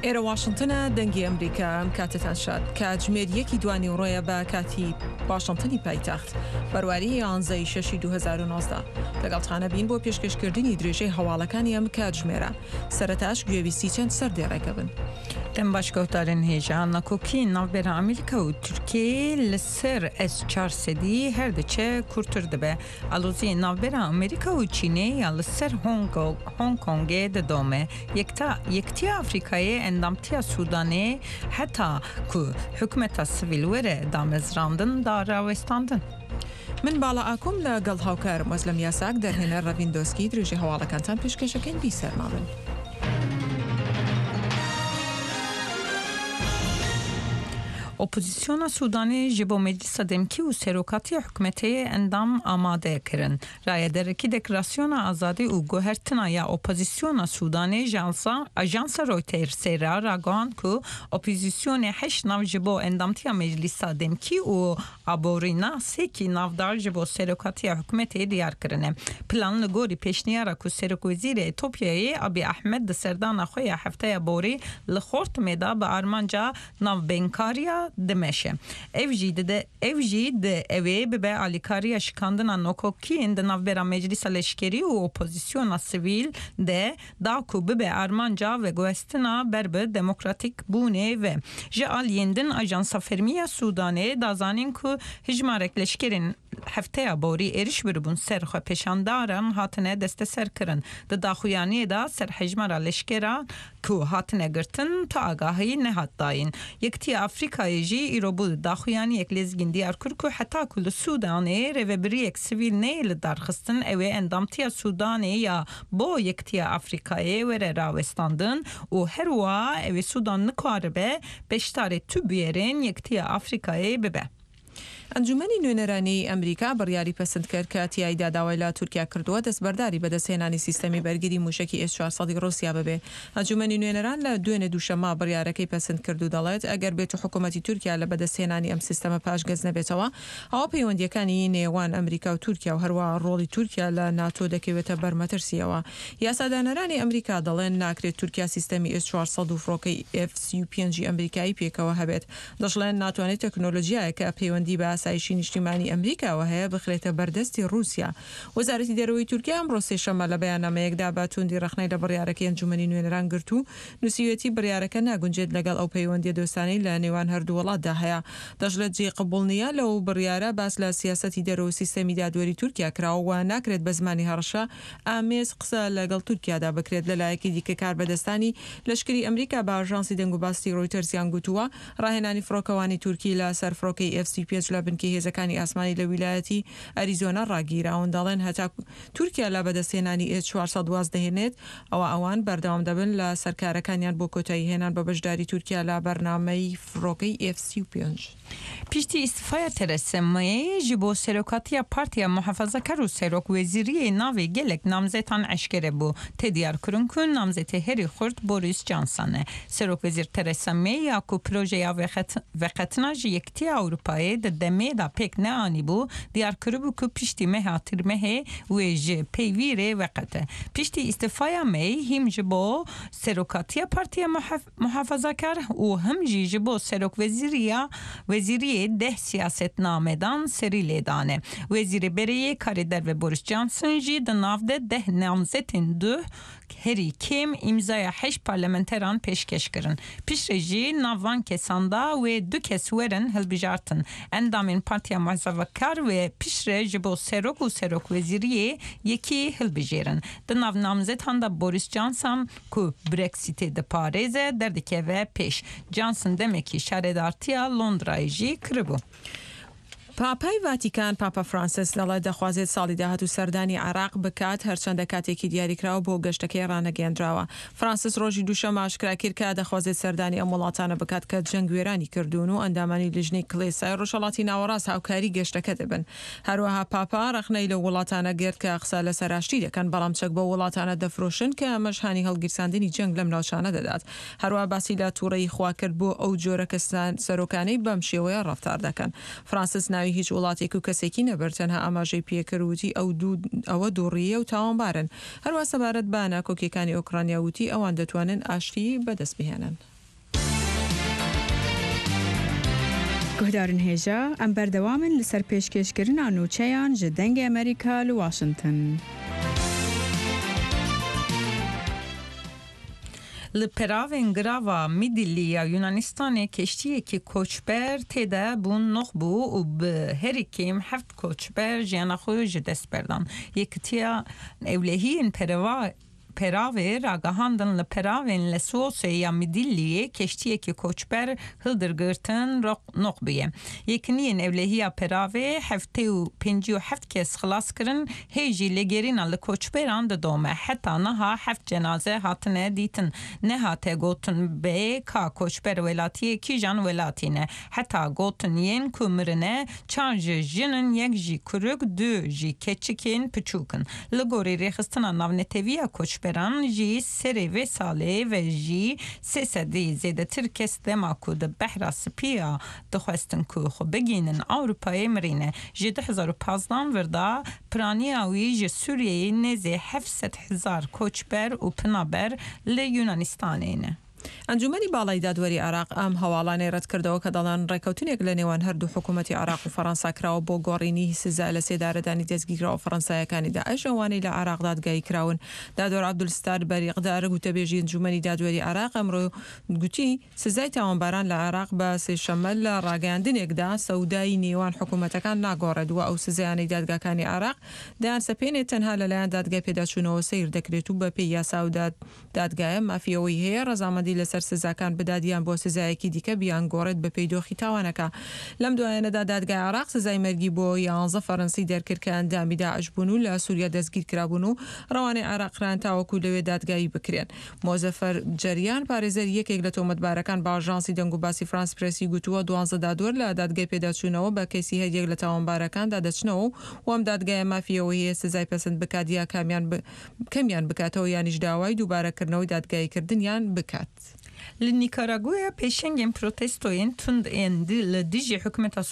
ئێرە واشنگتنە دەنگی ئەمریکا ئەم کاتتان شاد کاتژمێر 1 دوانی ڕۆیە بە کاتی واشنگتنی پایتەخت بەرواری 11/6/2019 لەگەڵتانە بین بۆ پێشکەشکردنی درێژەی هەواڵەکانی ئەم کاتژمێرە سەرەتاش گوێویستی چەند سەردێڕێکە بن. دەم باشکەوتارن هێژان نەکۆکی ناوبێرە ئەمریکا و تورکیە لەسەر S400 هەردەچە کورتتر دەبێ ئەلۆزی ناوبێرە ئەمریکا و چینێ یا لەسەر هۆنگ کۆنگێ دەدۆمێ یەکتی ئەفریقایە ئەندامتیا سوودانێ هەتا کو حکومەتە سڤیل وەرە دامەزراندن داڕاوێستاندن. من باڵا ئاکۆم لەگەڵ هاوکارم وەزلەم یاساک دەرهێنە ڕەڤیندۆسکی درێژەی هەواڵەکانتان پێشکەشەکەین بیسەرما من. Opozisyon Sudanê ji bo Meclisa Demkî û Serokatiya Hikûmetê endam amade kirin. Rayederekî Deklarasyona Azadî û Guhertina ya Opozisyona Sudanê Ajansa Reuters ragoand ku opozisyonê heş nav ji bo endamtiya Meclisa Demkî û aborîna sekî navdar ji bo Serokatiya Hikûmetê diyar kirine. Plan li gorî pêşniyara ku Serokwezîrê Etopyayê Abiy Ahmed di serdana xwe ya hefteya borî li Xortimê da bi armanca navbênkariya demeşe. Ev jî de evê bibe alîkariya şikandina nokokiyên di navbera Meclisa Leşkerî û opozisyona sivîl de da ku bibe armanca veguhestina ber bi demokratîk bûnê ve ji aliyên din Ajansa Fermiya Sudanê dazanîn ku hijmarek leşkerên hefteya borî êriş biribûn ser xwe pêşandaran hatine desteser kirin. Di daxuyaniyê da ser hejmara leşkeran ku hatine girtin ta agahiyî nehat dayîn. Yektiya Afrikayê jî îro bû daxuyaniyek lezgîn diyar kir ku heta ku li Sudanê rêvebiriyek sivîl neyê li darxistin ew ê endamtiya Sudanê ya bo Yektiya Afrikayê were rawestandin û her wiha ew ê Sudan nikaribe beşdarê tûbûyerên Yektiya Afrikayê bibe. ئەنجومەنی نوێنەرانی ئەمریکا بڕیاری پەسەند کرد کە تیایدا داوای لە تورکیا کردووە دەستبەرداری بەدەستهێنانی سیستەمی بەرگری موشکی S400 ڕۆسیا ببێ. ئەنجومەنی نوێنەران لە دوێنێ دووشەمە بڕیارەکەی پەسەند کرد و دەڵێت ئەگەر بێت و حکوومەتی تورکیا لە بەدەستهێنانی ئەم سیستەمە پاشگەز نەبێتەوە ئەوە پەیوەندیەکانی نێوان ئەمریکا و تورکیا و هەروە ڕۆڵی تورکیا لە ناتۆ دەکەوێتە بەرمەترسیەوە. یاسادانەرانی ئەمریکا دەڵێن ناکرێت تورکیا سیستەمی S400 و فڕۆکەی F-35 ئەمریکایی پێکەوە هەبێت. دەژڵێن ناتوانێت تەکنۆلۆژیایەکە پەیوەندی بە ئاسایشی نیشتیمانی ئەمریکاوە هەیە بخرێتە بەردەستی رووسیا. وەزارەتی دەرەوەی تورکیا ئەمڕۆ سێشەممە لە بەیاننامەیەکدا بە توندی ڕەخنەی لە بڕیارەکەی ئەنجومەنی نوێنەران گرت و نووسیوەتی بڕیارەکە ناگونجێت لەگەڵ ئەو پەیوەندیە دۆستانەی لە نێوان هەردوو وڵاتدا هەیە. دەژڵێت جێ قبوڵ نیە لەو بڕیارە باس لە سیاسەتی دەرەوە سیستەمی دادوەری تورکیا کراوە ناکرێت بە زمانی هەڕەشە ئامێز قسە لەگەڵ تورکیادا بکرێت. لەلایەکی دیکە کار بەدەستانی لەشکری ئەمریکا بە ئاژانسی دەنگ و باستی ڕۆیتەرسیان گوتووە ڕاهێنانی فڕۆکەوانی تورکی لە سەر فڕۆکەی F-35 لە بنکەی هێزەکانی ئاسمانی لە ویلایەتی ئەریزۆنا ڕاگیراون. دەڵێن هەتا تورکیا لە بەدەستهێنانی S400 دەهێنێت ئەوان بەردەوام دەبن لە سەرکارەکانیان بۆ کۆتایی هێنان بە بەشداری تورکیا لە بەرنامەی فڕۆکەی F-35. Piştî îstîfaya Theresa Mayê ji bo Serokatiya Partiya Muhafazakar û Serokwezîriyê navê gelek namzetan eşkere bû. Tê diyar kirin ku namzetê herî xurt Boris Johnson e. Serokvezîr Theresa May ya ku projeya veqetina ji Yektiya Ewropayê di demê da pêk neanî bû diyar kiribû ku piştî meha tirmehê wê ji peyvîrê veqete. Piştî îstîfaya May hîm ji bo Serokatiya Partiya Muhafazakar û him jî ji bo Serokvezîriya Wezîriyê deh siyasetnamedan serî lêdane. Wezîrê Bereyê karê derve Boris Johnson jî di nav de deh namzetên du herî kêm îmzaya heş parlamenteran pêşkeş kirin. Piştre jî navan kesanda wê du kes werin hilbijartin. Endamên Partiya Muhafazakar wê piştre ji bo Serok û Serokwezîriyê yekî hilbijêrin. Di nav namzetan da Boris Johnson ku Brexitê diparêze derdikeve pêş. Johnson demekî şaredartiya Londrayê jî kiribû. پاپای ڤاتیکان پاپا فرانسیس دەڵێت دەخوازێت ساڵی داهات و سەردانی عێراق بکات هەرچەندە کاتێکی دیاریکراوە بۆ گەشتەکەی ڕانەگەیاندراوە. فرانسیس ڕۆژی دووشەمە ئاشکرا کرد کە دەخوازێت سەردانی ئەم وڵاتانە بکات کە جەنگوێرانی کردوون و ئەندامانی لیژنەی کڵێسای ڕۆژهەڵاتی ناوەڕاست هاوکاری گەشتەکە دەبن. هەروەها پاپا ڕەخنەی لە وڵاتانە گرت کە قسە لەسەر ئاشتی دەکەن بەڵام چەک بە وڵاتانە دەفرۆشن کە ئەمەش هانی هەڵگیرساندنی جەنگ لەم ناوچانە دەدات. هەروەها باسی لە تووڕەیی خوا کرد بۆ ئەو جۆرە کەسان سەرۆکانەی بەم شێوەیە ڕەفتار دەکەن. فرانسیس ناوی هیچ وڵاتێک و کەسێکی نەبەر تەنها ئاماژەی پێکردوتی ئەوە دووڕیە و تاوانبارن. هەروە سەبارەت بە ناکۆکیەکانی ئۆکرانیا وتی ئەوان دەتوانن ئاشتی بەدەست بهێنن. گهدارن هێژە ئەم بەردەوامن لەسەر پێشکەشکردنا نوچەیان ji dengê Amerîka li Washington. Li peravên girava Midilliya Yunanistanê keştiyekî koçber têde bûn nox bû û bi herî kêm 7 koçber jiyana xwe ji dest berdan. Yekîtiya ewlehiyên peravê ragahandin li peravên Lesvosê ya Midilliyê keştiyekî koçber hildirgirtin nox bûye. Yekîniyên ewlehiya peravê heftê û 57 kes xilas kirin, hê jî lêgerîna li koçberan didome. Heta niha 7 cenaze hatine dîtin. Nehate gotin bê ka koçber welatiyê kîjan welatî ne. Heta gotin yên ku mirine 4 ji jinin, 1 jî kuruk, 2 jî keçikên piçûkin. Li gorî rêxistina navneteviya koçberan jî serê vê salê ve jî 300 zêdetir kes dema ku di behra spiya dixwestin ku xwe bigînin Ewropayê mirîne. Ji 2015 virda piraniya wî ji Sûriyeyê nêzî 700,000 koçber û pinaber li Yunanistanê ne. ئەنجومەنی باڵای دادوەری عراق ئەم هەواڵانەی ڕەت کردەوە کە دەڵێن ڕێکەوتنێک لە نێوان هەردوو حکوومەتی عراق و فەڕەنسا کراوە بۆ گۆڕینی سزا لە سێدارەدانی دەستگیرراوە فەڕەنسایەکانی داعش ئەوانەی لە عراق دادگایی کراون. دادوەر عەبدولستار بەریقدار گوتەبێژی ئەنجومەنی دادوەری عراق ئەمڕۆ گوتی سزای تاوانباران لە عراق بە سێشەممە لە ڕاگەاندنێکدا سەودای نێوان حکوومەتەکان ناگۆڕێتوە ئەو سزایانەی دادگاکانی عراق دایان سەپێنێت تەنها لەلایەن دادگای پێداچوونەوە سیر دەکرێت و بە پێی یاسا و دادگایە مافیەوەی هەیە ڕەزامەندی لەسەر سزاکان بدادیان بۆ سزایەکی دیکە بیان گۆڕێت بە پێی دۆخی تاوانەکە. لەم دوایەنەدا دادگای عراق سزای مەرگی بۆ 11 فەڕەنسی دەرکرد کە ئەندامی داعش بوون و لە سووریا دەستگیر کرابوون و ڕەوانەی عراقیان تاوەکو لەوێ دادگایی بکرێن. مۆزەفەر جەریان پارێزەر یەکێک لە تۆمەتبارەکان بە ئاژانسی دەنگ و باسی فرانس پرێسی گوتووە 12 دادوەر لە دادگای پێداچوونەوە بە کەسی هەریەک لە تاوانبارەکاندا دەچنەوە و ئەم دادگایە مافیەوەی هەیە سزای پەسەند بکات یا کەمیان بکاتەوە یانیش داوای دووبارەکردنەوەی دادگایکردنیان بکات. Li Nikaraguya pêşengên protestoyên tund ên li dijî hikûmeta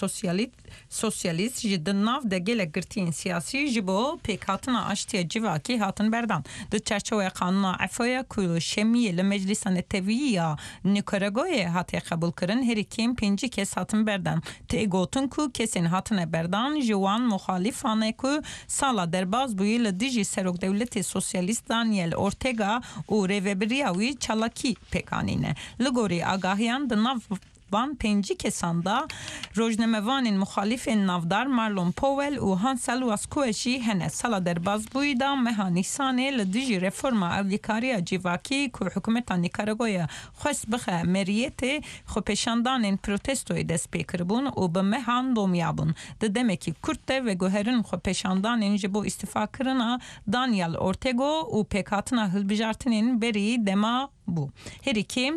sosyalîst ji di nav de gelek girtiyên siyasî ji bo pêkhatina aştiya civakî hatin berdan. Di çerçeveya qanûna Efoya ku şemiyê li Meclîsa Netewî ya Nikaraguyayê hatiye qebûl kirin, herî kêm 5 kes hatin berdan. Tê gotin ku kesên hatine berdan ji wan muxalîfan e ku sala derbas bûyî li dijî Serokdewletê Sosyalîst Daniel Ortega û rêveberiya wî çalakî pêkanîne. Li gorî agahiyan di nav van 5 kesan da rojnamevanên muxalîfên navdar Marlon Powell û Hansel Wascoe jî hene. Sala derbasbûyî da meha Nîsanê li dijî reforma evlîkariya civakî ku hikûmeta Nikaraguya xwest bixe meriyetê xwepêşandanên protestoyê dest pê kiribûn û bi mehan domyabûn. Di demekî Kurd de veguherin xwepêşandanên ji bo îstîfakirina Daniel Ortega û pêkhatina hilbijartinên berî dema bû. Herî kêm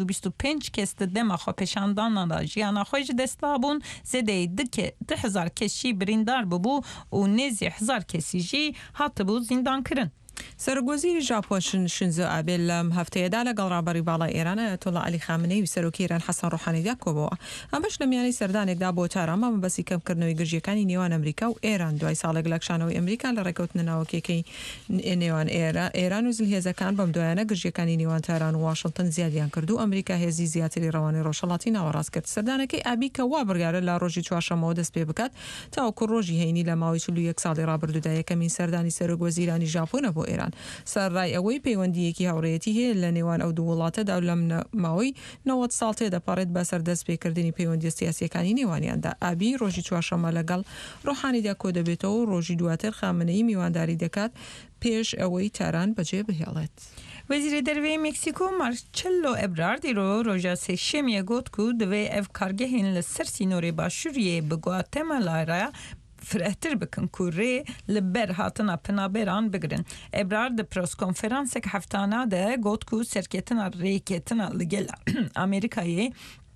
325 kes di dema xwepêşandana da jiyana xwe ji dest dabûn, zêdeyî 2000 kes jî birîndar bibû û nêzî 1000 kesî jî hatibû zîndankirin. سەرۆکوەزیری ژاپۆن شینزۆ ئابێ لەم هەفتەیەدا لەگەڵ ڕابەری باڵای ئێران ئایەتۆڵا عەلی خامنەی و سەرۆکی ئێران حەسەن ڕۆحانیدا کۆبەوە. ئەم بەش لە میانەی سەردانێکدا بۆ تارەما مەبەستی کەمکردنەوەی گرژیەکانی نێوان ئەمریکا و ئێران دوای ساڵێک لە کشانەوەی ئەمریکا لە ڕێکەوتنە ناوەکیەکەی نێوان ئێران و زلهێزەکان بەم دوایانە گرژیەکانی نێوان تاران و واشنگتن زیادیان کرد و ئەمریکا هێزی زیاتری ڕەوانەی ڕۆژهەڵاتی ناوەڕاست کرد. سەردانەکەی ئابی کە وا بڕیارە لە ڕۆژی چوارشەمەوە دەست پێ بکات تاوەکو ڕۆژی هەینی لە ماوەی 41 ساڵی ڕابردوودا یەکەمین سەردانی سەرۆکوەزیرانی ژاپۆنە بۆ ئێران. سەرڕای ئەوەی پەیوەندیەکی هاوڕێتی هەیە لە نێوان ئەو دوو وڵاتەدا و لەم ماوەی 90 ساڵ تێدەپەڕێت بەسەر دەست پێکردنی پەیوەندی سیاسیەکانی نێوانیاندا. ئابی ڕۆژی چوارشەمە لەگەڵ ڕۆحانیدا کۆ دەبێتەوە و ڕۆژی دواتر خامنەیی میوانداری دەکات پێش ئەوەی تاران بەجێ بهێڵێت. Wezîrê derveyê Meksîko Marcelo Ebrard îro roja sêşemiyê got ku divê ev kargehên li ser sînorê Başûriyê bi Guatemala'ya فرهتر بکن که ری لبر هاتنا پنابران بگرن. ابرار ده پرسکنفرانسک هفتانه ده گوت که سرکتنا ریکتنا لگل امریکایی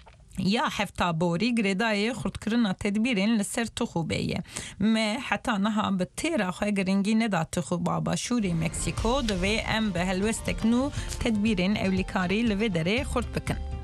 یا هفتا بوری گریدای خودکرنا تدبیرین لسر تخوبیه. ما حتی نها به تیرا خواه گرنگی ندا تخوبا باشوری مکسیکو دوی ام به هلوستک نو تدبیرین اولیکاری لوی داره خورد بکن.